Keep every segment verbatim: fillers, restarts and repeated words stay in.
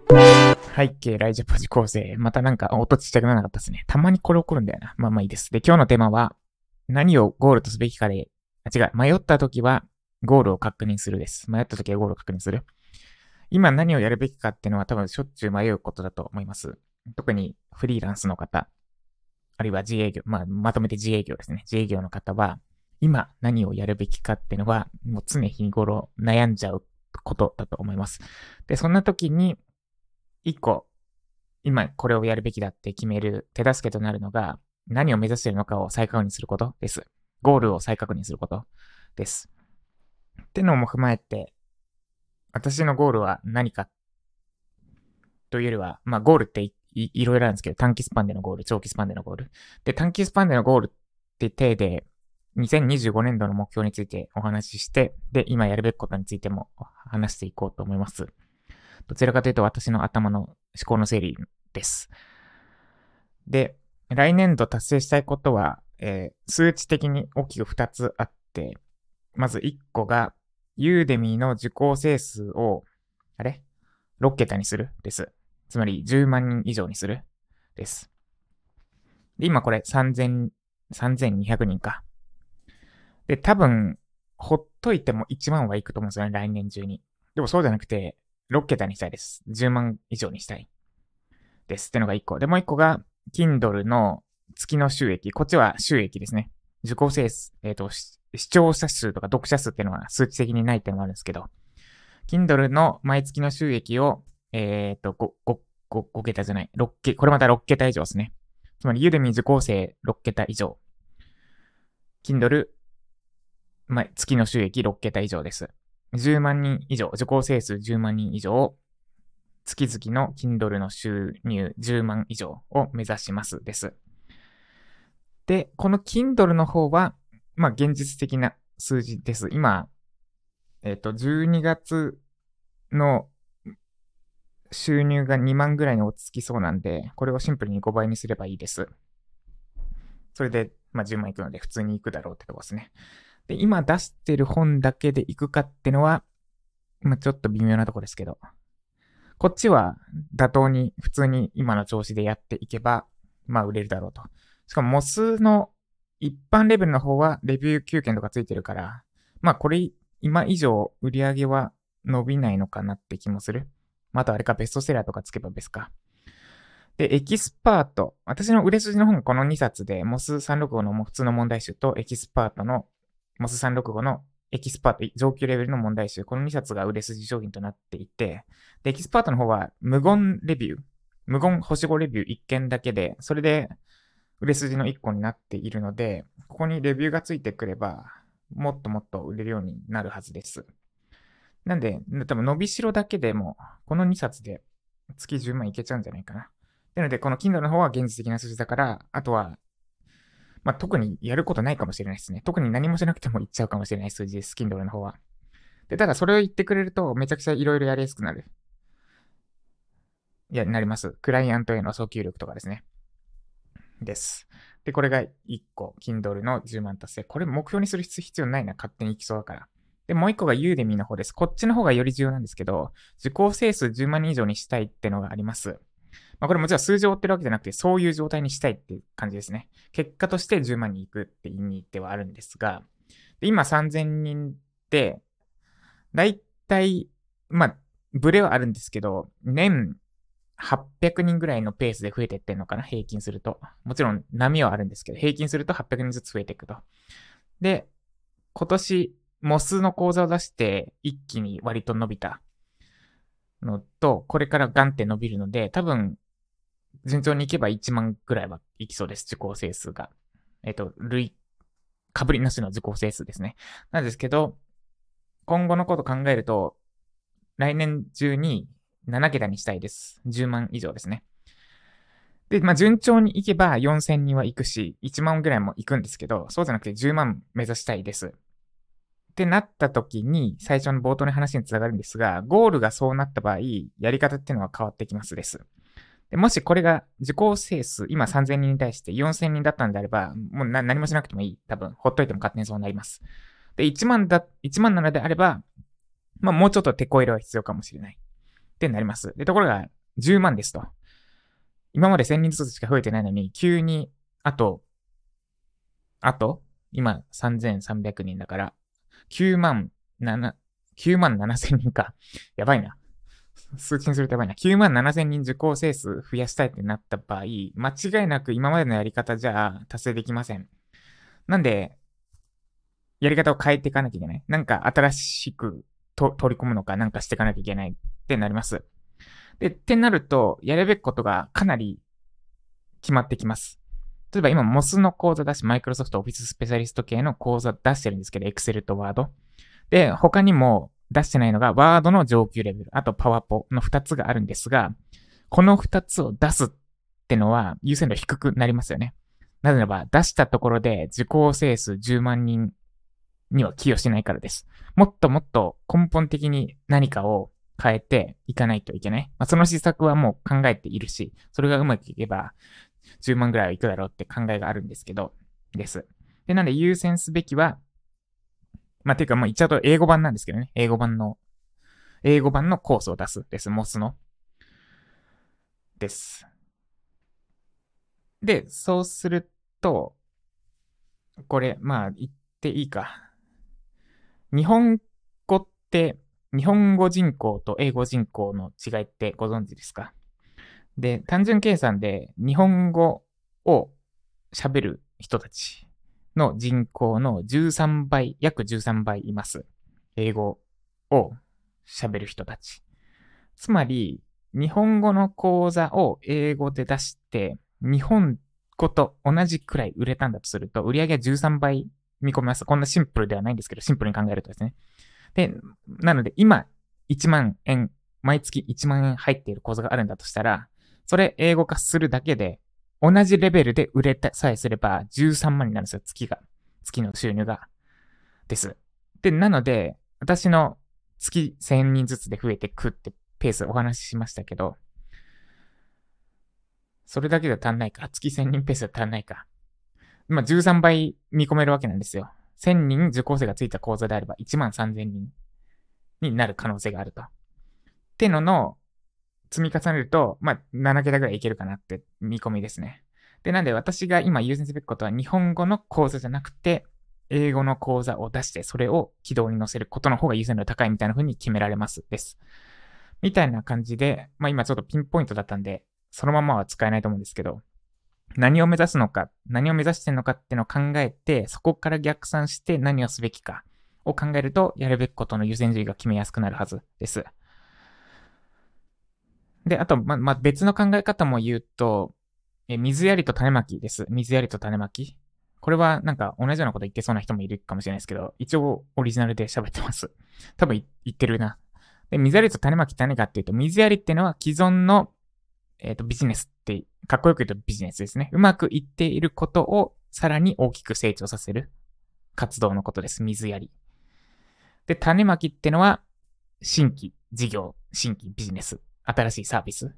背景ライジャパジ構成。またなんか音ちっちゃくならなかったですね。たまにこれ起こるんだよな。まあまあいいです。で、今日のテーマは、何をゴールとすべきかで、あ、違う。迷った時は、ゴールを確認するです。迷った時はゴールを確認する。今何をやるべきかっていうのは多分しょっちゅう迷うことだと思います。特にフリーランスの方、あるいは自営業、まあまとめて自営業ですね。自営業の方は、今何をやるべきかっていうのは、もう常日頃悩んじゃうことだと思います。で、そんな時に、一個、今これをやるべきだって決める手助けとなるのが、何を目指しているのかを再確認することです。ゴールを再確認することです。ってのも踏まえて、私のゴールは何かというよりは、まあゴールっていいいろいろあるんですけど、短期スパンでのゴール、長期スパンでのゴール。で、短期スパンでのゴールって体で、にせんにじゅうごねんどの目標についてお話しして、で、今やるべきことについても話していこうと思います。どちらかというと私の頭の思考の整理です。で、来年度達成したいことは、えー数値的に大きくふたつあって、まずいっこが、ユーデミーの受講生数を、あれ ?ろく 桁にするです。つまりじゅうまんにん以上にするです。で、今これさんぜん、さんぜんにひゃくにんか。で、多分、ほっといてもいちまんはいくと思うんですよね、来年中に。でもそうじゃなくて、ろく桁にしたいです。じゅうまん以上にしたいです。ってのがいっこ。で、もういっこが、Kindle の月の収益。こっちは収益ですね。受講生数、えっ、と、視聴者数とか読者数っていうのは数値的にないっていうのがあるんですけど、Kindle の毎月の収益を、えっ、と、5、5、5, 5桁じゃない、ろく桁、これまたろく桁以上ですね。つまり、ユーデミー受講生ろく桁以上。Kindle、ま、月の収益ろく桁以上です。じゅうまん人以上、受講生数じゅうまん人以上、月々の Kindle の収入じゅうまん以上を目指しますです。で、この Kindle の方は、まあ、現実的な数字です。今、えっ、と、じゅうにがつの収入がにまんぐらいに落ち着きそうなんで、これをシンプルにごばいにすればいいです。それで、まあ、じゅうまんいくので普通にいくだろうってとこですね。で、今出してる本だけでいくかってのは、まあ、ちょっと微妙なとこですけど、こっちは妥当に普通に今の調子でやっていけば、まあ売れるだろうと。しかもモスの一般レベルの方はレビューきゅうけんとかついてるから、まあこれ今以上売り上げは伸びないのかなって気もする。またあれかベストセラーとかつけば別か。で、エキスパート。私の売れ筋の本がこのにさつで、モスさんろくごの普通の問題集とエキスパートの、モスさんろくごのエキスパート上級レベルの問題集。このにさつが売れ筋商品となっていて、で、エキスパートの方は無言レビュー。無言星ごレビューいっけんだけで、それで売れ筋のいっこになっているので、ここにレビューがついてくれば、もっともっと売れるようになるはずです。なんで、多分伸びしろだけでも、このにさつで月じゅうまんいけちゃうんじゃないかな。なので、この Kindle の方は現実的な数字だから、あとは、まあ、特にやることないかもしれないですね。特に何もしなくてもいっちゃうかもしれない数字です、Kindle の方は。で、ただそれを言ってくれると、めちゃくちゃいろいろやりやすくなる。いや、なります。クライアントへの訴求力とかですね。です。で、これがいっこ、Kindle のじゅうまん達成。これ目標にする必要ないな、勝手にいきそうだから。で、もういっこが Udemy の方です。こっちの方がより重要なんですけど、受講生数じゅうまん人以上にしたいってのがあります。まあ、これもちろん数字を追ってるわけじゃなくて、そういう状態にしたいっていう感じですね。結果としてじゅうまんに行くって意味ではあるんですが、で今さんぜんにんで、だいたい、まあ、ブレはあるんですけど、年はっぴゃくにんぐらいのペースで増えてってんのかな、平均すると。もちろん波はあるんですけど、平均するとはっぴゃくにんずつ増えていくと。で、今年、モスの講座を出して一気に割と伸びたのと、これからガンって伸びるので、多分、順調にいけばいちまんぐらいはいきそうです、受講生数が。えっと、類、かぶりなしの受講生数ですね。なんですけど、今後のこと考えると、来年中になな桁にしたいです。じゅうまん以上ですね。で、まあ、順調にいけばよんせんにんは行くし、いちまんぐらいも行くんですけど、そうじゃなくてじゅうまん目指したいです。ってなった時に、最初の冒頭の話につながるんですが、ゴールがそうなった場合、やり方っていうのは変わってきますです。でもしこれが受講生数、今さんぜんにんに対してよんせんにんだったんであれば、もう何もしなくてもいい。多分、ほっといても勝手にそうなります。で、いちまんだ、いちまんなのであれば、まあもうちょっと手こ入れは必要かもしれない。ってなります。で、ところが、 じゅうまんですと。今までせんにんずつしか増えてないのに、急に、あと、あと、今さんぜんさんびゃくにんだから、きゅうまんなな、きゅうまんななせんにんか。やばいな。数値にするとやばいな。きゅうまんななせんにん受講生数増やしたいってなった場合、間違いなく今までのやり方じゃ達成できません。なんで、やり方を変えていかなきゃいけない。なんか新しくと取り込むのかなんかしていかなきゃいけないってなります。で、ってなると、やるべきことがかなり決まってきます。例えば今、モス の講座だし、Microsoft Office スペシャリスト系の講座出してるんですけど、Excel と Word。で、他にも出してないのが Word の上級レベル、あと PowerPo のふたつがあるんですが、このふたつを出すってのは優先度低くなりますよね。なぜならば、出したところで受講生数じゅうまんにんには寄与しないからです。もっともっと根本的に何かを変えていかないといけない。まあ、その施策はもう考えているし、それがうまくいけばじゅうまんぐらいはいくだろうって考えがあるんですけど、です。で、なんで優先すべきは、まあ、ていうかもう言っちゃうと英語版なんですけどね。英語版の、英語版のコースを出すです。モス の。です。で、そうすると、これ、まあ、言っていいか。日本語って、日本語人口と英語人口の違いってご存知ですか？で、単純計算で日本語を喋る人たちの人口のじゅうさんばい、約じゅうさんばいいます。英語を喋る人たち。つまり、日本語の講座を英語で出して、日本語と同じくらい売れたんだとすると、売り上げはじゅうさんばい見込みます。こんなシンプルではないんですけど、シンプルに考えるとですね。で、なので今いちまんえん、毎月いちまんえん入っている講座があるんだとしたら、それ英語化するだけで、同じレベルで売れたさえすればじゅうさんまんになるんですよ、月が。月の収入が。です。で、なので、私の月せんにんずつで増えてくってペースお話ししましたけど、それだけでは足んないか。月せんにんペースでは足んないか。まあ、じゅうさんばい見込めるわけなんですよ。せんにん受講生がついた講座であればいちまんさんぜんにんになる可能性があると。ってのの積み重ねると、まあ、ななけたぐらいいけるかなって見込みですね。で、なんで私が今優先すべきことは日本語の講座じゃなくて、英語の講座を出して、それを軌道に乗せることの方が優先度高いみたいな風に決められますです。みたいな感じで、まあ今ちょっとピンポイントだったんで、そのままは使えないと思うんですけど、何を目指すのか、何を目指してるのかっていうのを考えて、そこから逆算して何をすべきかを考えると、やるべきことの優先順位が決めやすくなるはずです。で、あと、ま、まあ、別の考え方も言うと、え、水やりと種まきです。水やりと種まき。これはなんか同じようなこと言ってそうな人もいるかもしれないですけど、一応オリジナルで喋ってます。多分言ってるな。で、水やりと種まきって何かっていうと、水やりっていうのは既存の、えっ、ー、と、ビジネスって、かっこよく言うとビジネスですね。うまくいっていることをさらに大きく成長させる活動のことです。水やり。で、種まきってのは、新規事業、新規ビジネス、新しいサービス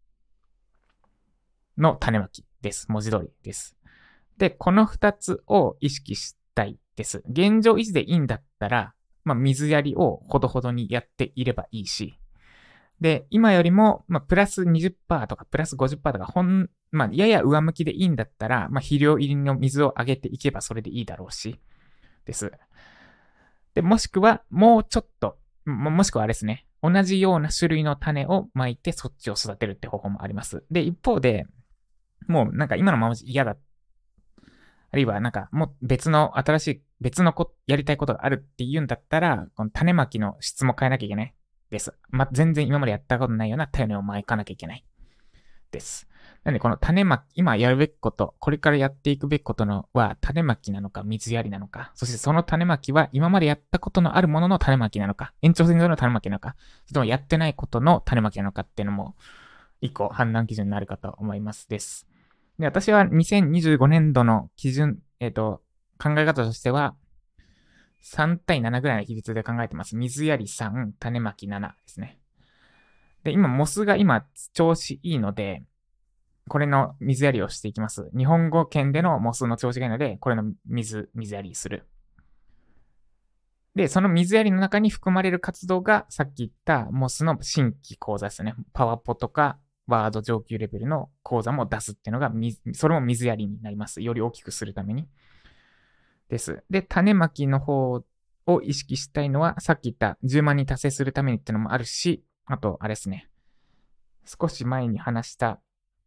の種まきです。文字通りです。で、この二つを意識したいです。現状維持でいいんだったら、まあ、水やりをほどほどにやっていればいいし、で、今よりも、まあ、プラス にじゅっパーセント とか、プラス ごじゅっパーセント とか、ほん、まあ、やや上向きでいいんだったら、まあ、肥料入りの水を上げていけばそれでいいだろうし、です。で、もしくは、もうちょっと、も、もしくはあれですね。同じような種類の種をまいてそっちを育てるって方法もあります。で、一方で、もうなんか今のままじ嫌だ。あるいはなんかもう別の新しい、別のこやりたいことがあるって言うんだったら、この種まきの質も変えなきゃいけないです。ま、全然今までやったことないような種をまいかなきゃいけないです。なんでこの種まき、今やるべきこと、これからやっていくべきことのは種まきなのか水やりなのか、そしてその種まきは今までやったことのあるものの種まきなのか、延長線上の種まきなのか、それともやってないことの種まきなのかっていうのも一個判断基準になるかと思いますです。で、私はにせんにじゅうごねんどの基準、えっ、ー、と、考え方としては、さんたいななぐらいの比率で考えてます。水やりさん、種まきななですね。で、今、モスが今、調子いいので、これの水やりをしていきます。日本語圏でのモスの調子がいいので、これの水、水やりする。で、その水やりの中に含まれる活動が、さっき言ったモスの新規講座ですね。パワポとか、 ワード上級レベルの講座も出すっていうのが、それも水やりになります。より大きくするために。です。で、種まきの方を意識したいのは、さっき言ったじゅうまんに達成するためにっていうのもあるし、あと、あれですね。少し前に話した、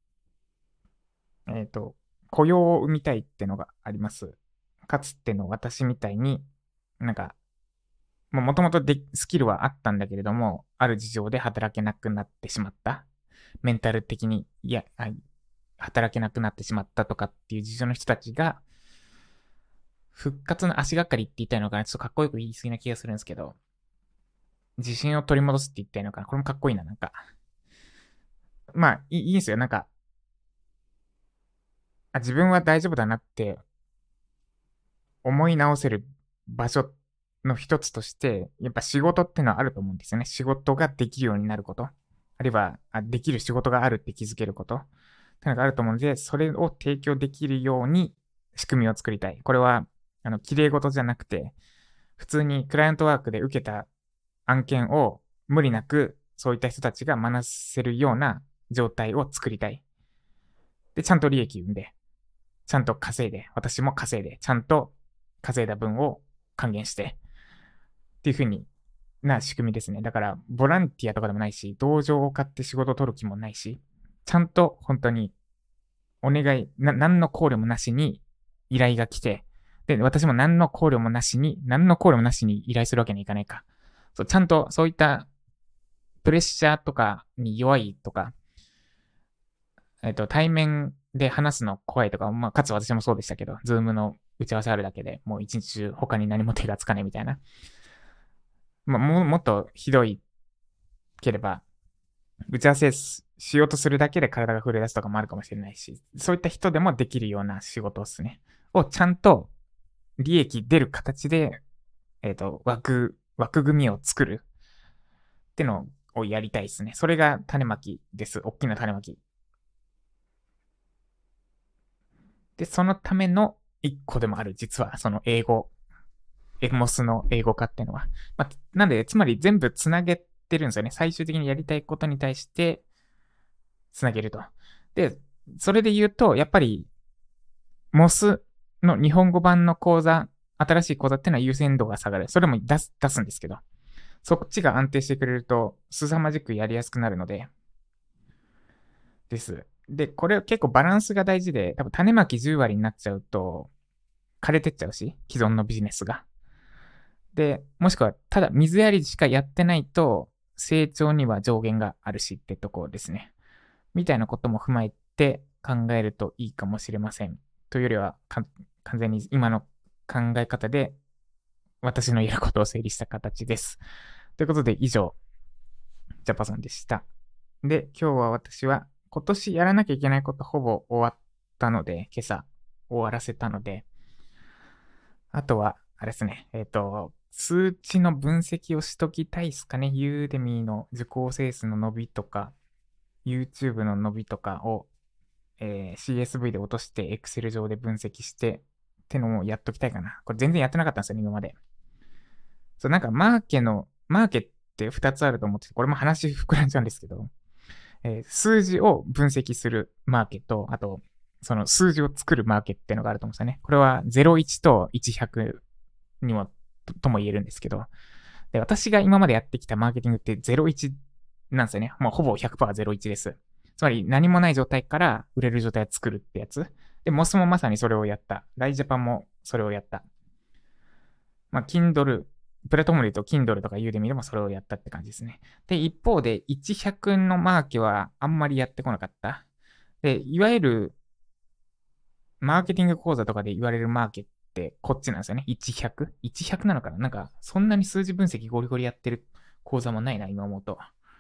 えっと、雇用を生みたいってのがあります。かつての私みたいに、なんか、もともとスキルはあったんだけれども、ある事情で働けなくなってしまった。メンタル的に、いや、働けなくなってしまったとかっていう事情の人たちが、復活の足がかりって言ったのかな、ちょっとかっこよく言い過ぎな気がするんですけど、自信を取り戻すって言ったのかな、これもかっこいいな、なんか。まあ、いいいいんですよ、なんか、あ、自分は大丈夫だなって思い直せる場所の一つとして、やっぱ仕事ってのはあると思うんですよね。仕事ができるようになること。あるいは、あできる仕事があるって気づけること。ってのがあると思うので、それを提供できるように仕組みを作りたい。これは、あの、綺麗事じゃなくて、普通にクライアントワークで受けた案件を無理なく、そういった人たちが学せるような状態を作りたい。で、ちゃんと利益生んで、ちゃんと稼いで、私も稼いで、ちゃんと稼いだ分を還元して、っていう風にな仕組みですね。だから、ボランティアとかでもないし、道場を買って仕事を取る気もないし、ちゃんと本当に、お願い、な、何の考慮もなしに依頼が来て、で、私も何の考慮もなしに、何の考慮もなしに依頼するわけにいかないか。そう、ちゃんとそういったプレッシャーとかに弱いとか、えっと、対面で話すの怖いとか、まあ、かつ私もそうでしたけど、ズームの打ち合わせあるだけでもう一日中他に何も手がつかないみたいな。まあ、も、もっとひどいければ、打ち合わせしようとするだけで体が震え出すとかもあるかもしれないし、そういった人でもできるような仕事ですね。をちゃんと利益出る形で、えっと、枠、枠組みを作るってのをやりたいですね。それが種まきです。大きな種まき。で、そのための一個でもある、実は、その英語。エモスの英語化っていうのは。まあ、なんで、つまり全部つなげてるんですよね。最終的にやりたいことに対して、つなげると。で、それで言うと、やっぱり、モスの日本語版の講座、新しい講座っていうのは優先度が下がる。それも出す、出すんですけど、そっちが安定してくれると、凄まじくやりやすくなるので、です。で、これ結構バランスが大事で、多分種まきじゅう割になっちゃうと、枯れてっちゃうし、既存のビジネスが。で、もしくは、ただ水やりしかやってないと、成長には上限があるしってところですね。みたいなことも踏まえて考えるといいかもしれません。というよりは、完全に今の考え方で、私の言えることを整理した形です。ということで、以上、ジャパソンでした。で、今日は私は、今年やらなきゃいけないことほぼ終わったので、今朝終わらせたので、あとは、あれですね、えっと、数値の分析をしときたいですかね。ユーデミーの受講生数の伸びとか、YouTube の伸びとかを、えー、シーエスブイ で落として Excel 上で分析してってのをやっときたいかな。これ全然やってなかったんですよね、今まで。そう、なんかマーケの、マーケってふたつあると思ってて、これも話膨らんじゃうんですけど、えー、数字を分析するマーケと、あと、その数字を作るマーケっていうのがあると思うんですよね。これはゼロ、いちといち、ひゃくにもと、とも言えるんですけど、で、私が今までやってきたマーケティングってゼロ、いちなんですよね。もうほぼ ひゃくパーセントゼロ、いちです。つまり何もない状態から売れる状態を作るってやつ。で、モスもまさにそれをやった。ライジャパンもそれをやった。まあ、Kindle、プラットフォームで言うと Kindle とか Udemy でもそれをやったって感じですね。で、一方でいち、ひゃくのマーケはあんまりやってこなかった。で、いわゆるマーケティング講座とかで言われるマーケってこっちなんですよね。いち、ひゃく ?いち、ひゃくなのかななんか、そんなに数字分析ゴリゴリやってる講座もないな、今思うと。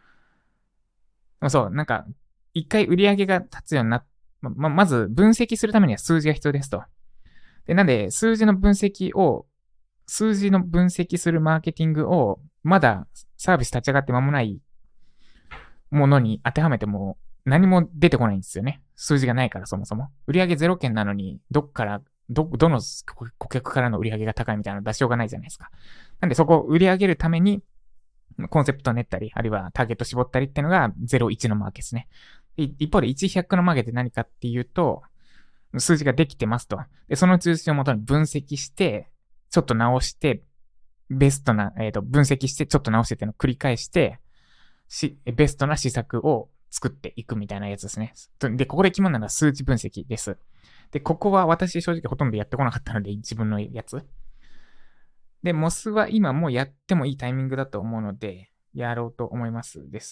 そう、なんか、一回売り上げが立つようになっ、ま、まず分析するためには数字が必要ですと。で、なんで、数字の分析を、数字の分析するマーケティングを、まだサービス立ち上がって間もないものに当てはめても何も出てこないんですよね。数字がないからそもそも。売上ゼロ件なのに、どっから、ど、どの顧客からの売り上げが高いみたいなの出しようがないじゃないですか。なんでそこを売り上げるために、コンセプト練ったり、あるいはターゲット絞ったりっていうのがゼロ、いちのマーケですね。 一方でいち、ひゃくの曲げって何かっていうと、数字ができてますと。で、その数字をもとに分析して、ちょっと直して、ベストな、えっ、ー、と、分析して、ちょっと直してっていうのを繰り返して、し、ベストな施策を作っていくみたいなやつですね。で、ここで決まるのは数値分析です。で、ここは私正直ほとんどやってこなかったので、自分のやつ。で、モスは今もうやってもいいタイミングだと思うので、やろうと思いますです。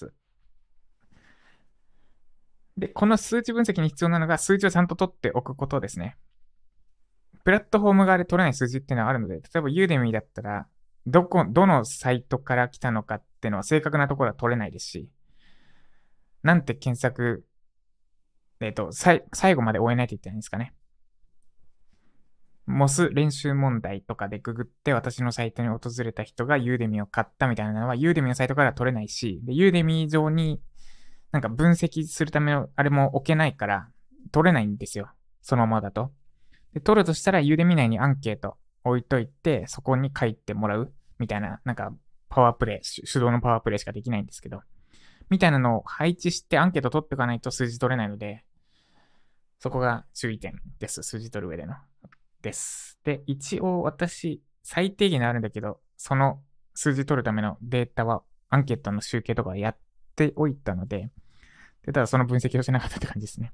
で、この数値分析に必要なのが数字をちゃんと取っておくことですね。プラットフォーム側で取れない数字っていうのはあるので、例えばユーデミーだったら、どこ、どのサイトから来たのかっていうのは正確なところは取れないですし、なんて検索、えっ、ー、と、最後まで終えないと言ってないんですかね。モス練習問題とかでググって私のサイトに訪れた人がユーデミーを買ったみたいなのはユーデミーのサイトからは取れないし、でユーデミー上になんか分析するためのあれも置けないから取れないんですよ。そのままだと。で、取るとしたらユーデミー内にアンケート置いといてそこに書いてもらうみたいな、なんかパワープレイ、手動のパワープレイしかできないんですけど、みたいなのを配置してアンケート取っていかないと数字取れないので、そこが注意点です。数字取る上での。です。で、一応私、最低限あるんだけど、その数字取るためのデータは、アンケートの集計とかやっておいたので、で、ただその分析をしなかったって感じですね。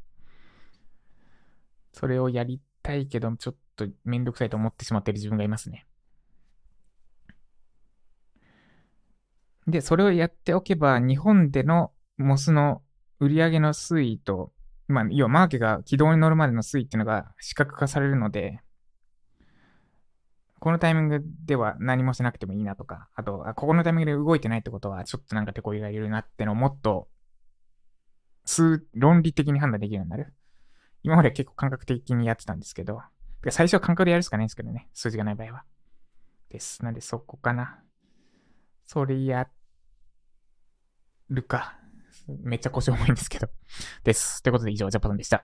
それをやりたいけど、ちょっとめんどくさいと思ってしまっている自分がいますね。で、それをやっておけば、日本でのモスの売上の推移と、まあ、要はマーケが軌道に乗るまでの推移っていうのが視覚化されるので、このタイミングでは何もしなくてもいいなとか、あと、あここのタイミングで動いてないってことは、ちょっとなんか手こ入れがいるなってのをもっと、数、論理的に判断できるようになる。今までは結構感覚的にやってたんですけど、最初は感覚でやるしかないんですけどね、数字がない場合は。です。なんでそこかな。それやるか。めっちゃ腰重いんですけど。です。ということで以上、ジャパンでした。